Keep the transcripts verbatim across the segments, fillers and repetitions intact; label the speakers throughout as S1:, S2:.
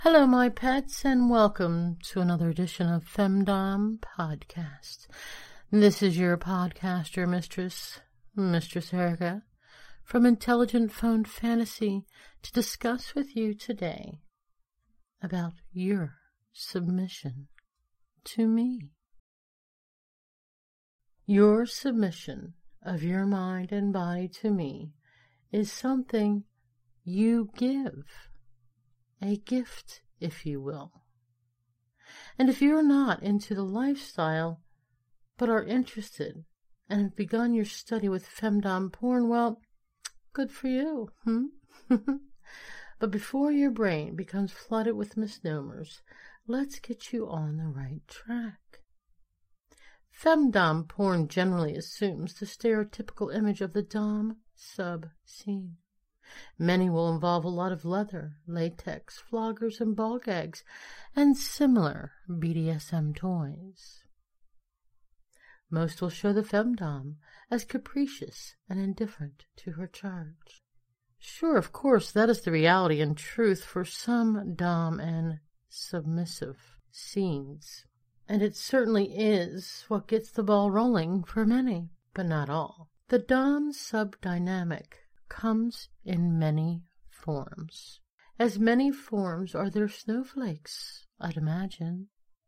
S1: Hello, my pets, and welcome to another edition of Femdom Podcast. This is your podcaster mistress, Mistress Erica, from Intelligent Phone Fantasy, to discuss with you today about your submission to me. Your submission of your mind and body to me is something you give. A gift, if you will. And if you're not into the lifestyle, but are interested and have begun your study with femdom porn, well, good for you, hmm? But before your brain becomes flooded with misnomers, let's get you on the right track. Femdom porn generally assumes the stereotypical image of the dom-sub scene. Many will involve a lot of leather, latex, floggers, and ball gags, and similar B D S M toys. Most will show the femdom as capricious and indifferent to her charge. Sure, of course, that is the reality and truth for some dom and submissive scenes, and it certainly is what gets the ball rolling for many, but not all. The dom-sub dynamic comes in many forms. As many forms are there snowflakes, I'd imagine.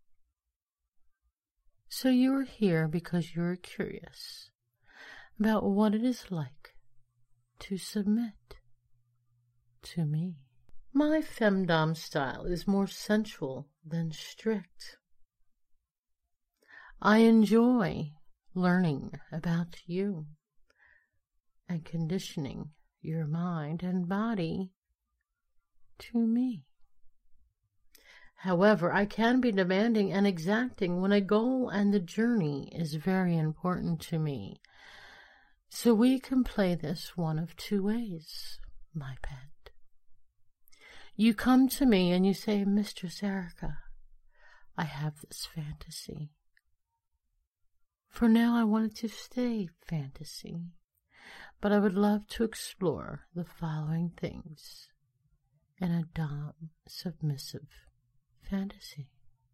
S1: So you're here because you're curious about what it is like to submit to me. My femdom style is more sensual than strict. I enjoy learning about you and conditioning your mind and body to me. However, I can be demanding and exacting when a goal and the journey is very important to me. So we can play this one of two ways, my pet. You come to me and you say, Mistress Erica, I have this fantasy. For now, I want it to stay fantasy. But I would love to explore the following things in a dom-submissive fantasy.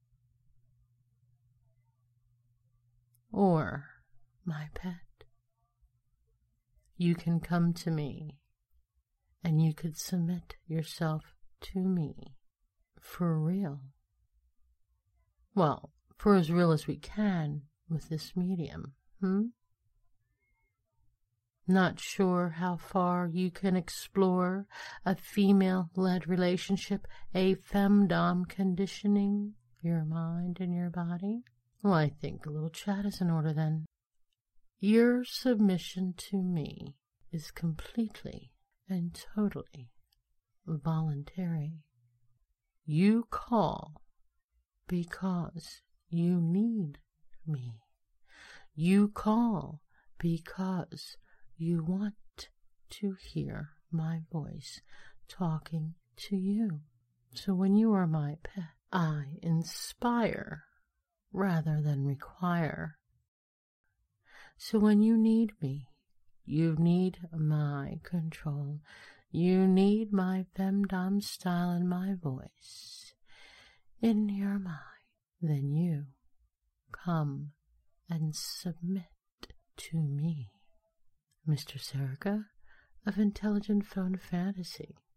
S1: Or, my pet, you can come to me and you could submit yourself to me for real. Well, for as real as we can with this medium, hmm? Not sure how far you can explore a female-led relationship, a femdom conditioning your mind and your body? Well, I think a little chat is in order then. Your submission to me is completely and totally voluntary. You call because you need me. You call because you want to hear my voice talking to you. So when you are my pet, I inspire rather than require. So when you need me, you need my control. You need my femdom style and my voice in your mind. Then you come and submit to me. Mistress Erica of Intelligent Phone Fantasy.